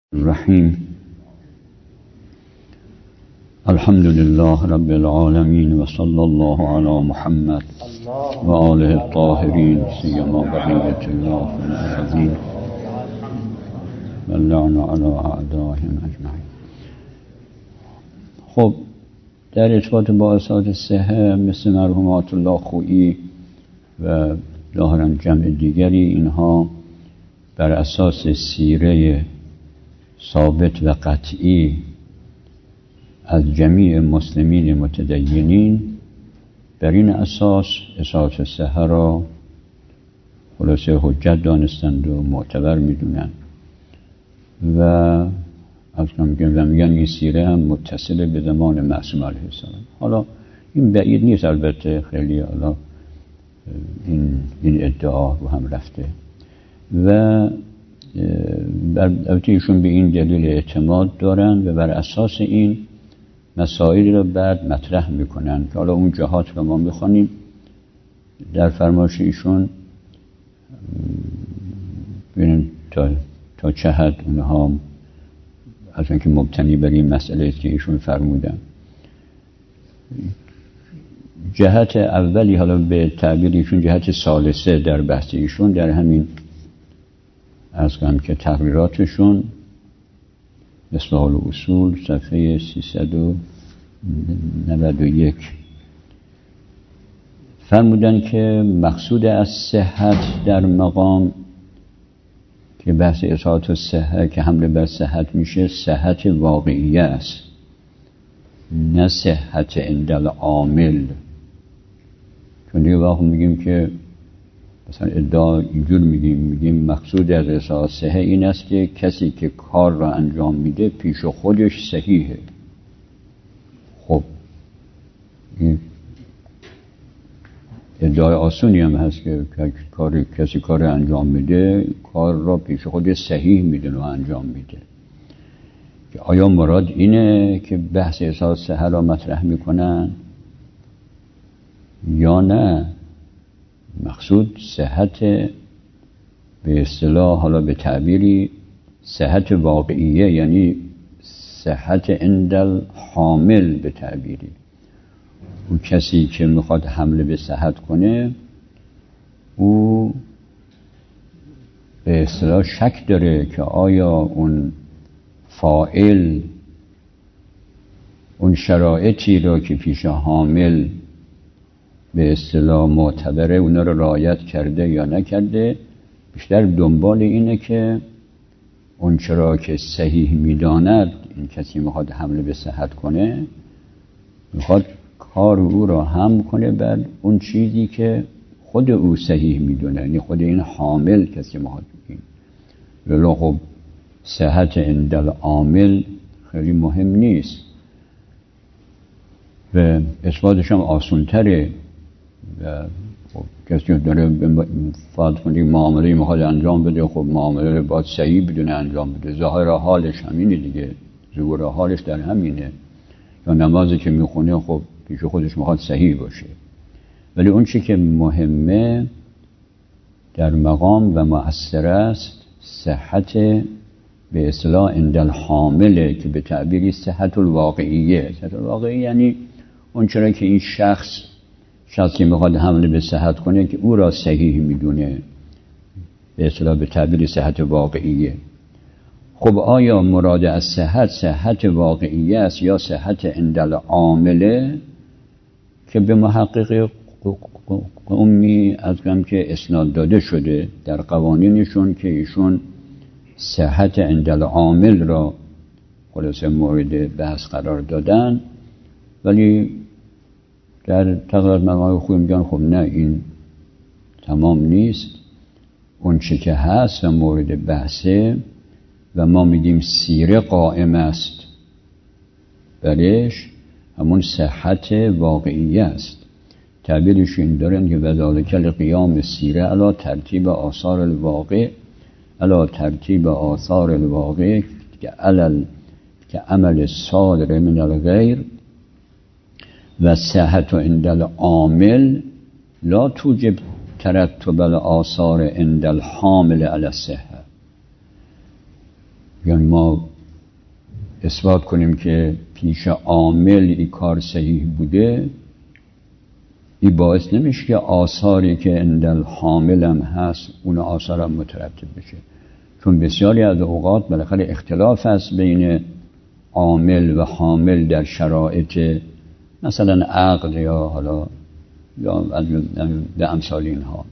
الرحیم. الحمد لله رب العالمین و صلی الله علی محمد و آله الطاهرین سیما بقیة الله فی الارضین و اللعن علی اعدائهم اجمعین. خب در ارتباط با اساتید صحه مثل مرحومات الله خویی و ظاهراً جمع دیگری، اینها بر اساس سیره ثابت و قطعی از جمیع مسلمین متدینین بر این اساس اساتید صحه را خلاصه حجت دانستند و معتبر میدونند و میگن این سیره هم متصل به زمان معصوم علیه السلام. حالا این بعید نیست، البته خیلی حالا این ادعا رو هم رفته و البته ایشون به این دلیل اعتماد دارن و بر اساس این مسائل رو بعد مطرح میکنن که حالا اون جهات رو ما میخوانیم. در فرمایش ایشون ببینیم تا چه حد اونها از اینکه مبتنی بر این مسئله است که ایشون فرمودن. جهت اولی، حالا به تعبیر ایشون جهت ثالثه در بحث ایشون، در همین از کنم که تقریراتشون مصباح الاصول صفحه 391 فرمودن که مقصود از صحت در مقام که بحث اصالت الصحه که حمله بر صحت میشه، صحت واقعیه است، نه صحت عند العامل. چون دیگه وقت میگیم که مثلا ادعا اینجور میگیم مقصود از اصالت صحه این است که کسی که کار را انجام میده پیش خودش صحیحه. خب این ادعای آسونی هم هست که کسی کار انجام میده کار را پیش خودش صحیح میدونه و انجام میده. آیا مراد اینه که بحث اصالت صحه را مطرح میکنن یا نه؟ مقصود صحت به اصطلاح، حالا به تعبیری صحت واقعیه، یعنی صحت عند الحامل. به تعبیری اون کسی که میخواد حمله به صحت کنه او به اصطلاح شک داره که آیا اون فاعل اون شرایطی را که پیش حامل به اصطلاح معتبره اونا رو رعایت کرده یا نکرده. بیشتر دنبال اینه که اون چرا که صحیح میداند، این کسی میخواد حمله به صحت کنه میخواد کار او را هم کنه بر اون چیزی که خود او صحیح میدونه، یعنی خود این حامل کسی میخواد بگیم. ولی خب صحت عند العامل خیلی مهم نیست و اثباتش هم آسان تره و خب کسی داره فرض کنید معامله میخواد انجام بده، خب معامله رو باید صحیح بدونه انجام بده. ظاهر حالش همینه دیگه، ظهور حالش در همینه. یا نمازی که میخونه خب پیش خودش میخواد صحیح باشه، ولی اون چی که مهمه در مقام و مؤثر است صحت به اصطلاح عند الحامله که به تعبیری صحت الواقعیه. صحت الواقعیه یعنی اون چرا که این شخصی میخواد حمله به صحت کنه که او را صحیح میدونه، به اصطلاح به تعبیر صحت واقعیه. خب آیا مراد از صحت واقعیه است یا صحت عند العامله؟ که به محقق قومی از گم که اسناد داده شده در قوانینشون که ایشون صحت عند العامل را خلاصه مورد بحث قرار دادن، ولی در تقریرات مقامات خوب میگن خب نه، این تمام نیست. اون چه که هست و مورد بحثه و ما میگیم سیره قائم است برش، همون صحت واقعیه است. تعبیرش این دارن که وذالک القیام سیره علی ترتیب آثار الواقع که عمل صادر من الغیر و صحت عند العامل لا توجب ترتب الاثار عند الحامل علی الصحه. یعنی ما اثبات کنیم که پیش عامل این کار صحیح بوده، این باعث نمیشه که آثاری که اندل حامل هم هست اون آثار هم مترتب بشه، چون بسیاری از اوقات بالاخره اختلاف هست بین عامل و حامل در شرایط مثلا عقد یا حالا یا به امثال اینها.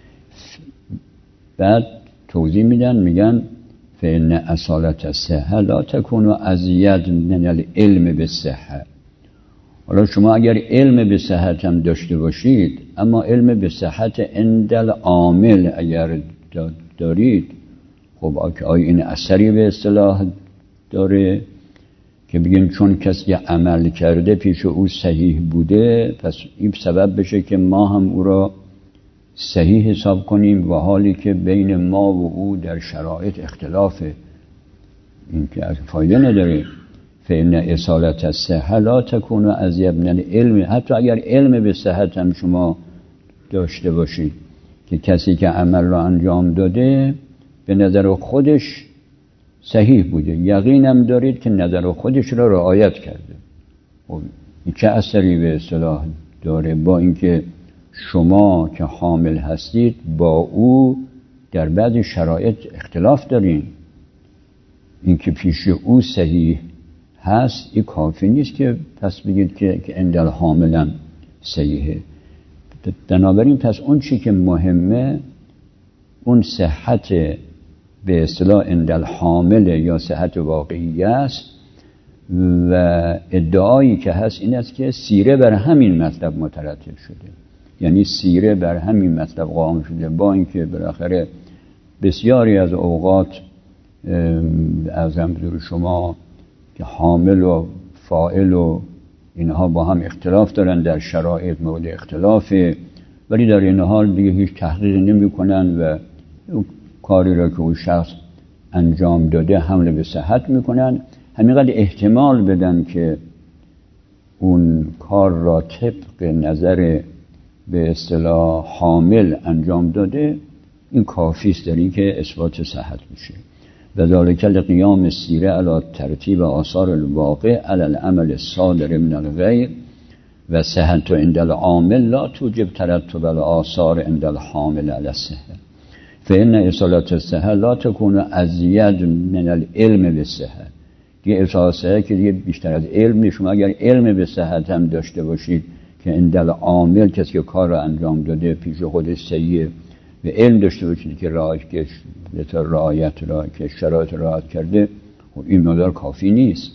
بعد توضیح میگن فإن اصالت الصحة لا تكون ازید من العلم بالصحة. حالا شما اگر علم به صحت هم داشته باشید، اما علم به صحت اندل عامل اگر دارید، خب آیا این اثری به اصطلاح داره که بگیم چون کسی عمل کرده پیش او صحیح بوده پس این سبب بشه که ما هم او را صحیح حساب کنیم، و حالی که بین ما و او در شرایط اختلافه، این که فایده نداره. فإن اصالت الصحة لا تكون ازید من العلم. حتی اگر علم به صحت هم شما داشته باشید که کسی که عمل را انجام داده به نظر خودش صحیح بوده، یقینم دارید که نظر خودش را رعایت کرده، این چه اثری به اصطلاح داره؟ با اینکه شما که حامل هستید با او در بعضی شرایط اختلاف دارین، اینکه پیش او صحیح هست این کافی نیست که پس بگید که اندل حاملا صحیحه. بنابراین پس اون چی که مهمه اون صحت به اصطلاح اندل حامل یا صحت واقعی است، و ادعایی که هست این است که سیره بر همین مطلب مترتب شده، یعنی سیره بر همین مطلب قائم شده، با اینکه بالاخره بسیاری از اوقات ارزم حضور شما که حامل و فاعل و اینها با هم اختلاف دارن، در شرایط مورد اختلافه، ولی در این حال دیگه هیچ تحقیق نمی کنن و کاری را که اون شخص انجام داده حمل به صحت میکنن، همینقدر احتمال بدن که اون کار را طبق نظر به اصطلاح حامل انجام داده، این کافی است در این که اثبات صحت میشه. و ذالک لقیام السیره علی ترتیب آثار الواقع علی العمل الصادر من الغیر و صحت عند العامل لا توجب ترتب الاثار عند الحامل علی الصحه. فإن اصالت الصحه لا تكون ازید من العلم بالصحه. دیگه اصالت صحه که دیگه بیشتر از علم نیست. شما اگر علم به صحت هم داشته باشید که عند العامل کسی که کار را انجام داده پیش خودش صحیحه و علم داشته باشید که رعایت را که شرایط رعایت کرده، این مقدار کافی نیست.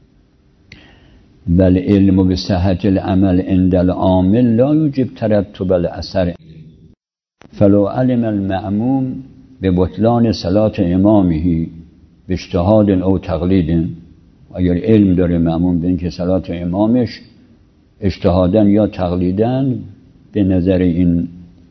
بل علم به صحت العمل عند العامل لا یوجب ترتب الاثر. فلو علم المأموم به بطلان صلاة امامه به اجتهاد او تقلید، اگر علم داره مأموم به اینکه صلاة امامش اجتهادن یا تقلیدن به نظر این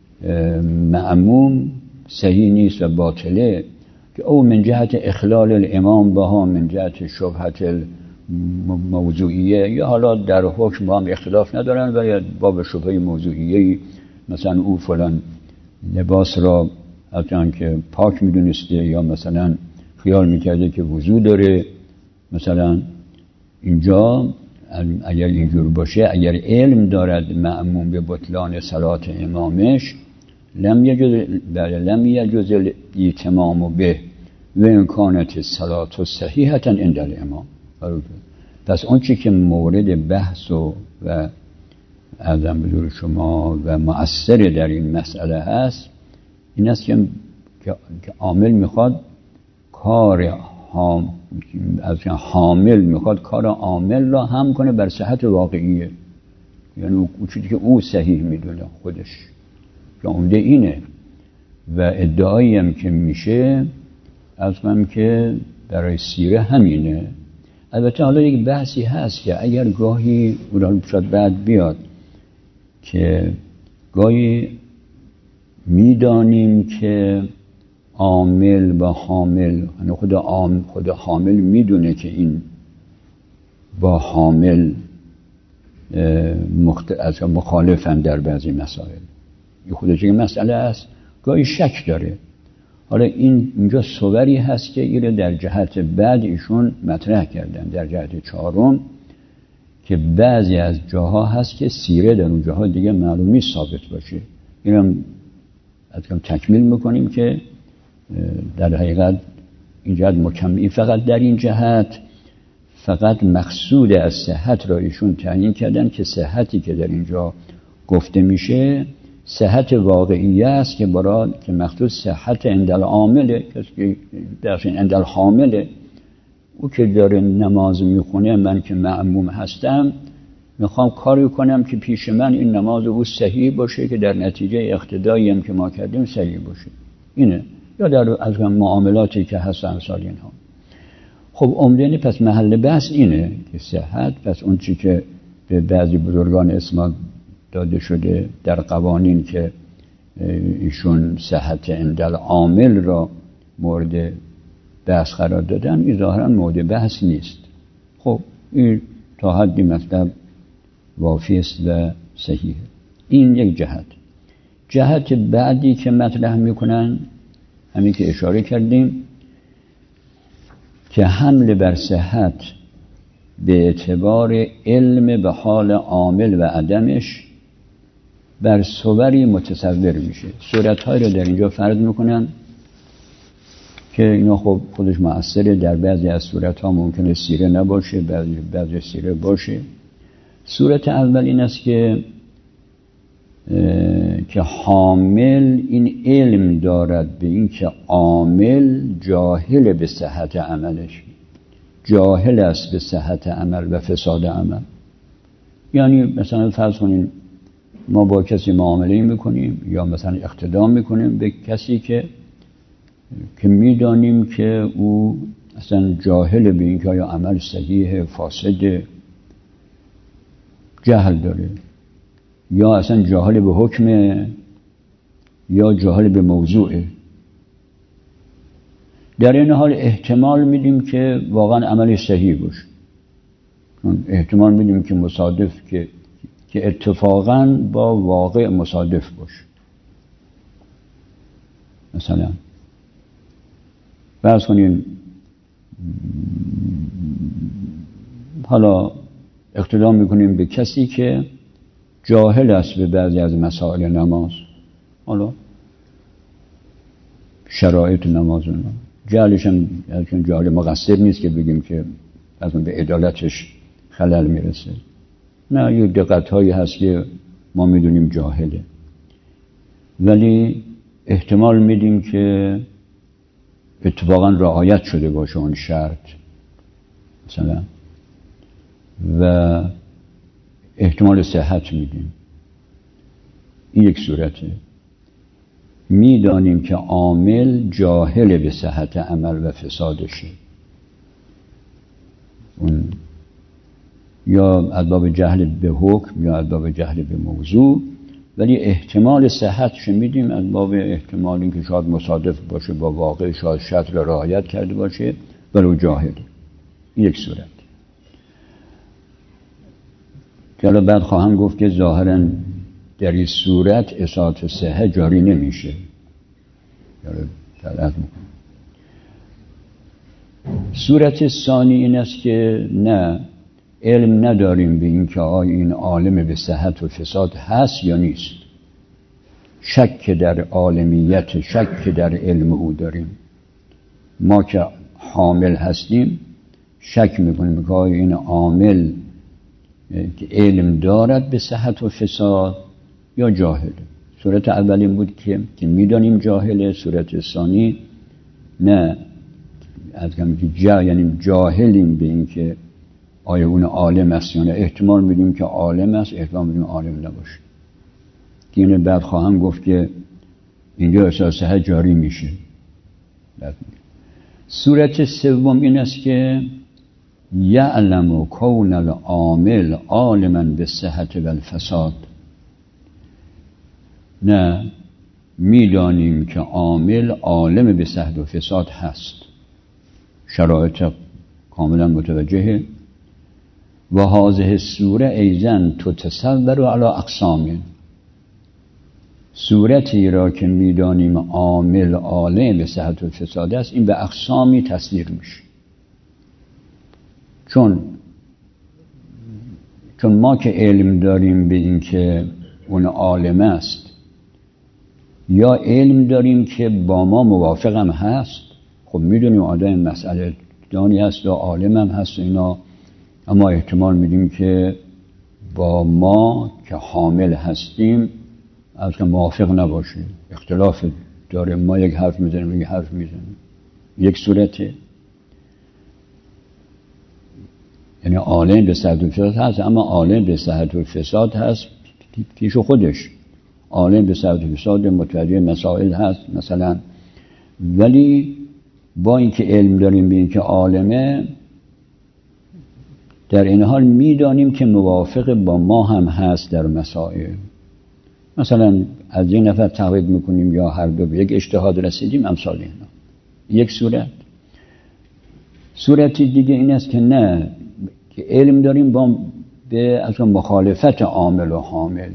مأموم صحیح نیست و باطله، که او من جهت اخلال الامام بها من جهت شبهت موضوعیه، یا حالا در حکم با هم اختلاف ندارن و یا باب شبهه موضوعیه، مثلا او فلان لباس را حتی که پاک میدونسته یا مثلا خیال میکرده که وضو داره، مثلا اینجا اگر اینجور باشه، اگر علم دارد مأموم به بطلان صلات امامش لم یجوز الاتمام به و امکانات صلات صحیحتا عند الامام. پس اون چی که مورد بحث و اعظم بزرگ شما و مؤثر در این مسئله هست این است که عامل میخواد کار از حامل میخواد کار عامل را هم کنه بر صحت واقعیه، یعنی اون چیزی که او صحیح میدونه خودش، که عمده اینه. و ادعایی هم که میشه از من که برای سیره همینه. البته حالا یک بحثی هست که اگر گاهی اون شاید بعد بیاد که گاهی میدانیم که عامل و حامل، خود حامل میدونه که این با حامل مخالفن در بعضی مسائل، این خودش یک مسئله است، گاهی شک داره. حالا اینجا صوری هست که این در جهت بعد ایشون مطرح کردن، در جهت چهارم، که بعضی از جاها هست که سیره در اون جاها دیگه معلوم نیست ثابت باشه. اینم از کم تکمیل میکنیم که در حقیقت این جهت مکمل، فقط در این جهت فقط مقصود از صحت را ایشون تعیین کردن که صحتی که در اینجا گفته میشه صحت واقعی است که برای که مقصود صحت اندل عامله، کسی که در اندل حامله، او که داره نماز میخونه، من که مأموم هستم میخوام کاری کنم که پیش من این نماز او صحیح باشه که در نتیجه اقتدایی هم که ما کردیم صحیح باشه. اینه. یا در از معاملاتی که هست امثال اینها. خب عمدنی پس محل بحث اینه که صحت، پس اون چی که به بعضی بزرگان اسم داده شده در قوانین که ایشون صحت اندل عامل را مورد بحث قرار دادن، این ظاهرا مورد بحث نیست. خب این تا حدی مطلب وافی است و صحیح. این یک جهت. جهت بعدی که مطرح میکنن همین که اشاره کردیم که حمل بر صحت به اعتبار علم به حال عامل و عدمش بر صوری متصور میشه. صورت‌هایی رو در اینجا فرض میکنن که اینا خب خودش مؤثره. در بعضی از صورت‌ها ممکنه سیره نباشه، بعضی سیره باشه. صورت اول این است که حامل این علم دارد به این که عامل جاهل به صحت عملش، جاهل است به صحت عمل و فساد عمل. یعنی مثلا فرض کنین ما با کسی معامله میکنیم یا مثلا اقتدام میکنیم به کسی که میدانیم که او اصلا جاهل به این که آیا عمل صحیح فاسد، جهل داره، یا اصلا جاهل به حکم یا جاهل به موضوعه. در این حال احتمال میدیم که واقعا عمل صحیح باشه، احتمال میدیم که مصادف که اتفاقا با واقع مصادف باشه. مثلا فرض کنیم حالا اقتدام میکنیم به کسی که جاهل است به بعضی از مسائل نماز، حالا شرایط نماز، جهلش هم چون جاهل مقصر نیست که بگیم که اصلا به عدالتش خلل میرسه، نه، یه دقت هایی هست که ما میدونیم جاهله، ولی احتمال میدیم که اتفاقا رعایت شده باشه اون شرط مثلا، و احتمال صحت میدیم. این یک صورته. میدانیم که عامل جاهل به صحت عمل و فسادشه، اون یا از باب جهل به حکم یا از باب جهل به موضوع، ولی احتمال صحتش میدیم از باب احتمال اینکه شاید مصادف باشه با واقع، شاید شرط را رعایت کرده باشه ولی جاهل. یک صورت که حالا بعد خواهم گفت که ظاهرا در این صورت اثبات صحت جاری نمیشه. صورت ثانی این است که نه، علم نداریم به این که آیا این عالم به صحت و فساد هست یا نیست، شک در عالمیت، شک در علم او داریم. ما که حامل هستیم شک میکنیم که آیا این عامل که علم دارد به صحت و فساد یا جاهله. صورت اول این بود که میدانیم جاهله. صورت ثانی نه، از کمی که یعنی جاهلیم به این که آیا اون عالم است یا نه. احتمال میدیم که عالم است، احتمال میدیم عالم نباشه. که اینه بعد خواهم گفت که اینجا اساسه جاری میشه. صورت سوم این است که یعلم کون العامل عالما بالصحت و الفساد. نه، میدانیم که عامل عالم به صحت و فساد هست، شرایط کاملا متوجهه. و هذه السوره ایضا تتصور علی اقسام. صورتی را که میدانیم عامل عالم به صحت و فساد است، این به اقسامی تصویر میشه. چون ما که علم داریم به این که اون عالم است، یا علم داریم که با ما موافق هم هست. خب میدونیم آدم مسئله دانی هست و عالم هم هست و اینا، اما احتمال میدیم که با ما که حامل هستیم از که موافق نباشه، اختلاف داره، ما یک حرف میزنیم یک حرف میزنیم. یک صورته، یعنی عالم به صحت و فساد هست، اما عالم به صحت و فساد هست پیش خودش. عالم به صحت و فساد متوجه مسائل هست مثلا، ولی با اینکه علم داریم به اینکه عالمه، در این حال میدانیم که موافق با ما هم هست در مسائل. مثلا از یک نفر تقلید میکنیم یا هر دو به یک اجتهاد رسیدیم، امثال اینا. یک صورت دیگه این است که نه، که علم داریم با به اصلا مخالفت عامل و حامل،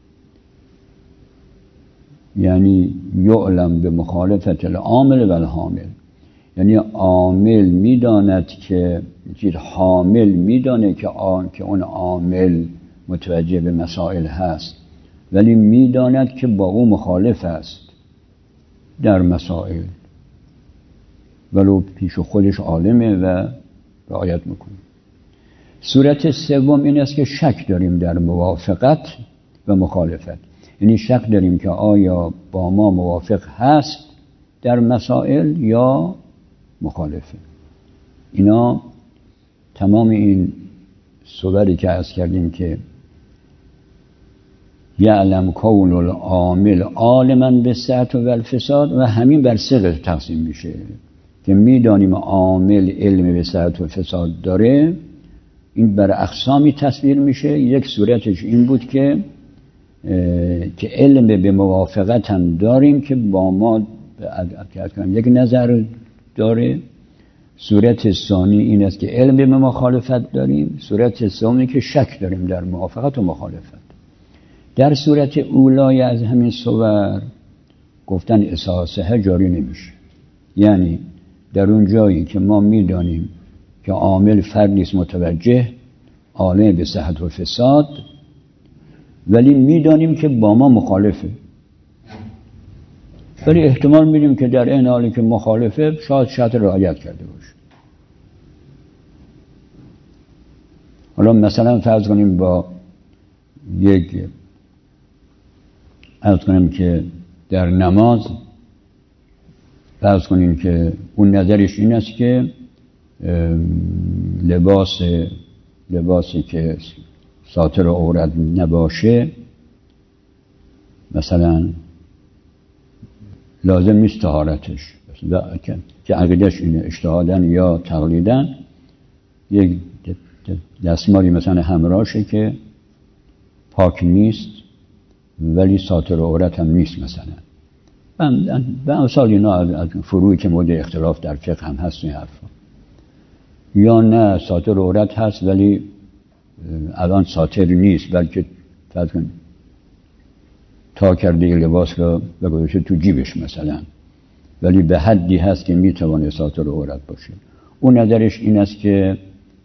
یعنی یعلم به مخالفت العامل و الحامل، یعنی عامل میداند که حامل میدانه که اون عامل متوجه به مسائل هست، ولی میداند که با او مخالف است در مسائل، ولو پیش خودش عالمه و رعایت میکنه. صورت سوم این است که شک داریم در موافقت و مخالفت، یعنی شک داریم که آیا با ما موافق هست در مسائل یا مخالفه. اینا تمام این صوری که عرض کردیم که یعلم کون العامل عالما بالصحت و الفساد، و همین بر سه تقسیم میشه که میدانیم عامل علم به صحت و فساد داره، این بر اقسامی تصویر میشه. یک صورتش این بود که علم به موافقت هم داریم که با ما یک نظر داره. صورت ثانی این است که علم به مخالفت داریم. صورت سومی که شک داریم در موافقت و مخالفت. در صورت اولای از همین صور گفتن اساسه جاری نمیشه، یعنی در اون جایی که ما میدانیم که عامل فردی است متوجه عالم به صحت و فساد، ولی میدانیم که با ما مخالفه، ولی احتمال میدیم که در این حالی که مخالفه شاید شرط رعایت کرده باشه. حالا مثلا فرض کنیم با فرض کنیم که در نماز فرض کنیم که اون نظرش این است که لباسی که ساتر عورت نباشه مثلا لازم نیست طهارتش، که عقیدش اینه اجتهادن یا تقلیدن، یک دستمالی مثلا همراهشه که پاک نیست ولی ساتر عورت هم نیست مثلا. به امثال اینا از فروعی که مورد اختلاف در فقه هم هست این حرفا. یا نه ساتر عورت هست ولی الان ساتر نیست، بلکه فرض کن تا کرده لباس را بگذاشته تو جیبش مثلا، ولی به حدی هست که میتونه ساتر عورت باشه. اون نظرش این است که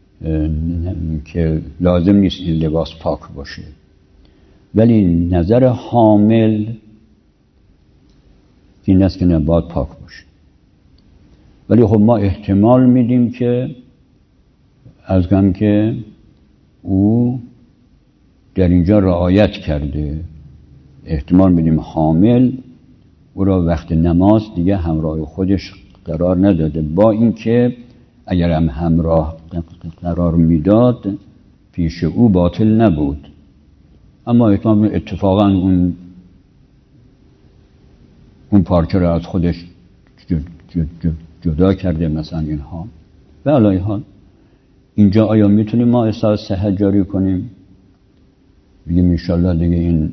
لازم نیست این لباس پاک باشه، ولی نظر حامل این است که نباید پاک باشه. ولی خب ما احتمال میدیم که از کم که او در اینجا رعایت کرده، احتمال میدیم حامل او را وقت نماز دیگه همراه خودش قرار نداده، با اینکه اگر هم همراه قرار میداد پیش او باطل نبود، اما اتفاقا اون پارچه را از خودش جدا کرده مثلا اینها. و علی حال اینجا آیا میتونیم ما احساس صحت جاری کنیم؟ بگیم انشالله دیگه این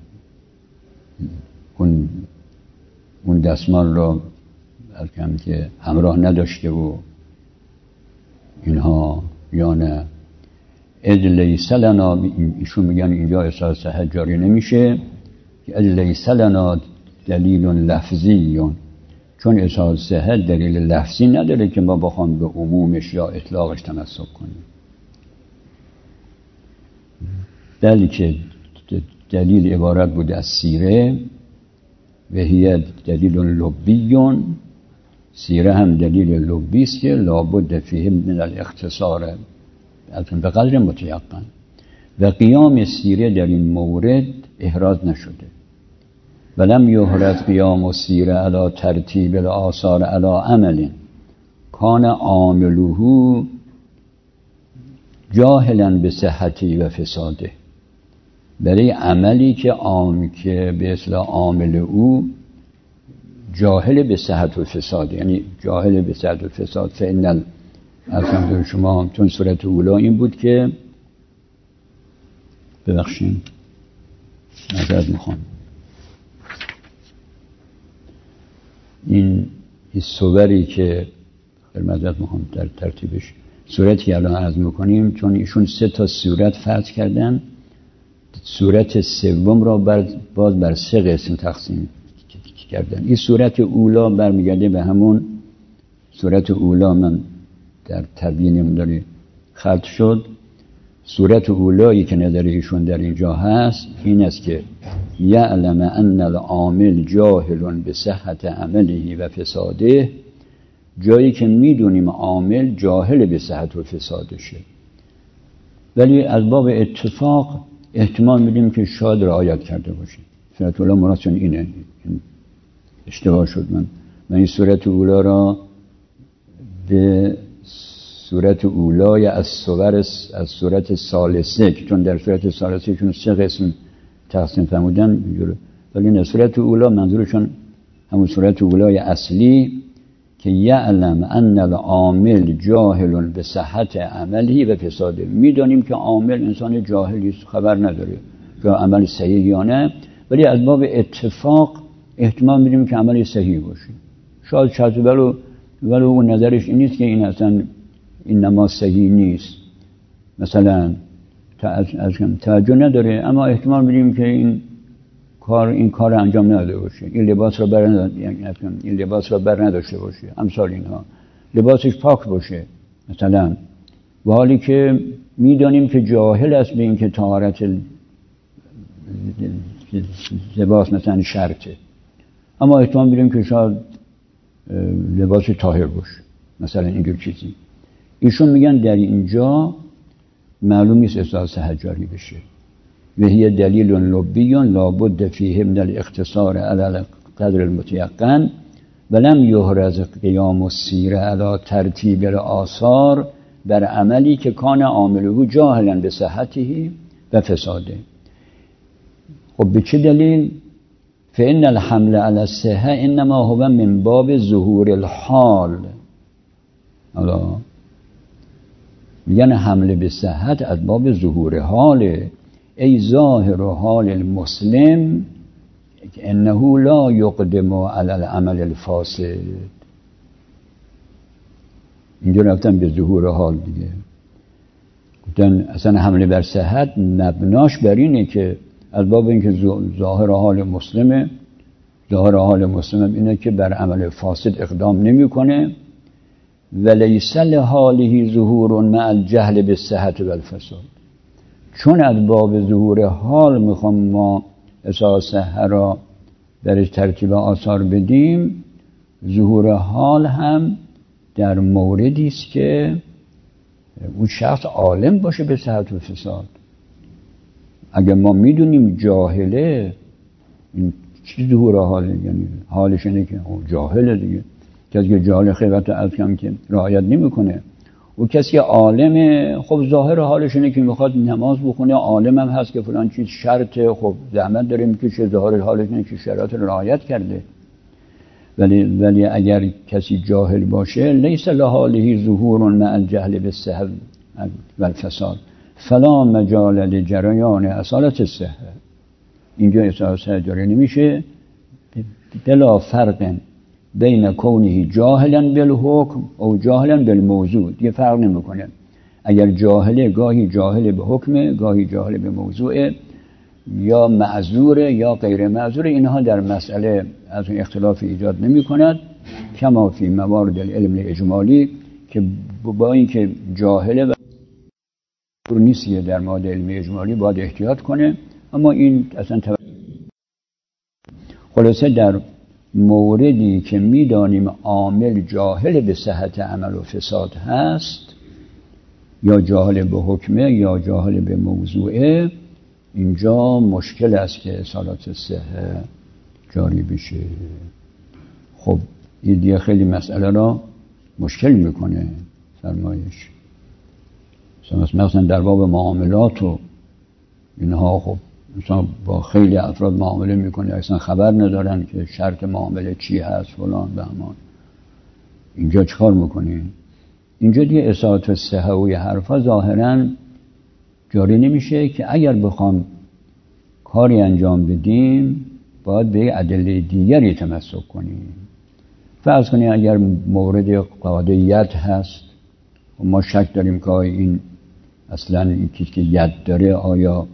اون دستمال را از کم که همراه نداشته و اینها، یا نه اذ لیس لنا، ایشون میگن اینجا احساس صحت جاری نمیشه، لیس لنا دلیل لفظی، چون اصحاب صحت دلیل لفظی نداره که ما بخوام به عمومش یا اطلاقش تمسک کنیم، بلکه دلیل عبارت بوده از سیره و هی دلیل لبی، سیره هم دلیل لبی است که لابد فیه من الاختصار به قدر متیقن، و قیام سیره در این مورد احراز نشده. ولم یحرز قیام السیره علی ترتیب الآثار علی عمل کان عامله جاهلا به صحتی و فساده، برای عملی که به اصطلاح عامل او جاهل به صحت و فساد، یعنی جاهل به صحت و فساد. فإن الحمد شما چون صورت اولا این بود که ببخشید معذرت میخوام، این صوری که معذرت میخوام در ترتیبش صورتی الان عرض میکنیم، چون ایشون 3 تا صورت فرض کردن، صورت سوم را باز بر 3 قسم تقسیم کردن. این صورت اولا برمیگرده به همون صورت اولا من در تبیینم داری خلط شد. صورت اولایی که نظر ایشون در اینجا هست این است که یعلم ان العامل جاهل به صحت عمله و فساده، جایی که میدونیم عامل جاهل به صحت و فسادشه، ولی از باب اتفاق احتمال میدیم که شاید رعایت کرده باشه. صورت اولا مراد اینه، اشتباه شد. من این صورت اولا را به صورت اولای از صورت ثالثه، که چون در صورت ثالثه چون 3 قسم تقسیم فرمودن، ولی این صورت اولا منظورشون همون صورت اولای اصلی که یعلم ان العامل جاهل به صحت عملی و فساده، میدونیم که عامل انسان جاهلی است، خبر نداره که عمل صحیح یا نه، ولی از باب اتفاق احتمال میدیم که عملی صحیح باشه. شاید ولو اون نظرش این نیست که این اصلا این نماز صحیح نیست، مثلا توجه نداره، اما احتمال میدیم که این کار انجام نداده باشه، این لباس را بر نداشته باشه، امثال اینها، لباسش پاک باشه مثلا، و حالی که میدانیم که جاهل است به این که طهارت لباس مثلا شرطه، اما احتمال میدیم که شاید لباس طاهر باشه مثلا، اینجور چیزی. ایشون میگن در اینجا معلوم نیست احساس حجاری بشه، و هی دلیل لبی لابد فیه من الاختصار علی قدر المتیقن ولم یحرز قیام السیره علی ترتیب الآثار، بر عملی که کان عامله جاهلا به صحته و فساده. خب به چه دلیل؟ فإن الحمل علی الصحه انما هو من باب ظهور الحال. حالا میگن حمله به صحت از باب ظهور حاله، ای ظاهر حال المسلم انه لا یقدم علی العمل الفاسد. اینجا رفتن به ظهور حال دیگه، گفتن اصلا حمله بر صحت مبناش بر اینه که از باب اینکه ظاهر حال مسلمه، ظاهر حال مسلم اینه که بر عمل فاسد اقدام نمیکنه، ولیس لحاله ظهور مع الجهل بالصحت و الفساد. چون از باب ظهور حال میخوام ما اساس را درش ترتیب آثار بدیم، ظهور حال هم در موردی است که اون شخص عالم باشه به صحت و فساد. اگر ما میدونیم جاهله، این چی ظهور حاله؟ یعنی حالش اینه که جاهله دیگه، کسی که جاهل خیرات از کم که رعایت نمیکنه، و کسی که عالمه خب ظاهر حالش اینه که میخواد نماز بخونه، عالم هم هست که فلان چیز شرطه، خب زحمت داره میکشه، ظاهر حالش اینه که شرایط رو رعایت کرده. ولی اگر کسی جاهل باشه، لیس لحاله ظهور مع الجهل بالصحت و الفساد فلا مجال لجریان اصالت الصحه. اینجا اصالت صحه جاری نمیشه، بلا فرق بین کونه جاهلا بالحکم او جاهلا بالموضوع. یه فرق نمیکنه، اگر جاهله گاهی جاهل به حکمه، گاهی جاهل به موضوعه، یا معذوره یا غیر معذوره، اینها در مسئله از اون اختلاف ایجاد نمی کند. کما فی موارد العلم الاجمالی، که با اینکه جاهله و نیستیه در مورد علم اجمالی باید احتیاط کنه، اما این اصلا خلاصه در موردی که میدانیم عامل جاهل به صحت عمل و فساد هست، یا جاهل به حکمه یا جاهل به موضوعه، اینجا مشکل است که اصالات صحه جاری بشه. خب این دیگه خیلی مسئله را مشکل میکنه فرمایش. مثلا در باب معاملات و اینها، خب مثلا با خیلی افراد معامله میکنه اصلا خبر ندارن که شرط معامله چی هست فلان بهمان. اینجا چکار میکنی؟ اینجا دیگه اصالت صحه و یه حرفا ظاهرا جاری نمیشه، که اگر بخوام کاری انجام بدیم باید به ادله دیگری تمسک کنیم. فرض کنیم اگر مورد قاعدیت هست و ما شک داریم که این اصلا این چیزی که ید داره آیا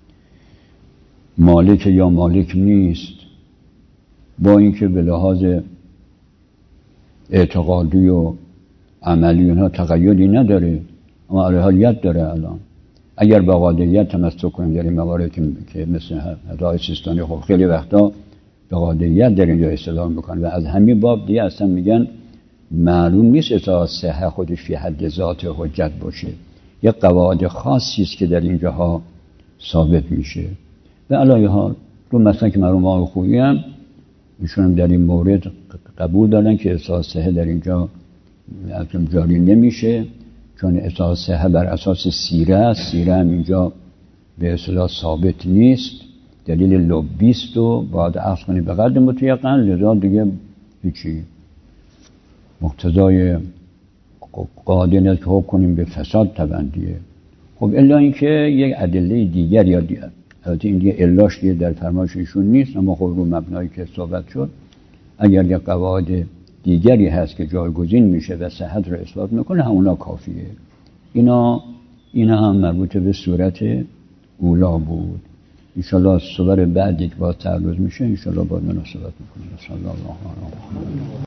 مالک یا مالک نیست، با اینکه به لحاظ اعتقادی و عملی اونها تقییدی نداره، اما علیه حال ید داره. الان اگر با قاعدیت تمسک کنیم در این موارد که مثل هدای سیستانی، خب خیلی وقتا به قاعدیت در اینجا استدلال میکنه و از همین باب دیگه اصلا میگن معلوم نیست اصلا صحه خودش فی حد ذات حجت باشه، یک قواعد خاصی است که در اینجاها ثابت میشه. و علیه حال دو مثلا که مرحوم آقای خویی هم ایشون هم در این مورد قبول دارن که اساس صحه در اینجا جاری نمیشه، چون اساس صحه بر اساس سیره است. سیره هم اینجا به اصطلاح ثابت نیست، دلیل لبی است و باید اخذ کنی به قدر متیقن، لذا دیگه هیچی مقتضای قاعده نیست که حکم کنیم به فساد تبندیه. خب الا اینکه یک ادله دیگر یا البته این دیگه الاش دیگه در فرمایش ایشون نیست، اما خب رو مبنایی که صحبت شد اگر یک قواعد دیگری هست که جایگزین میشه و صحت رو اثبات میکنه همونا کافیه. اینا هم مربوط به صورت اولا بود. انشالله صور بعد یک بار تعرض میشه، انشالله باید مناسبت میکنه. صلی الله علیه و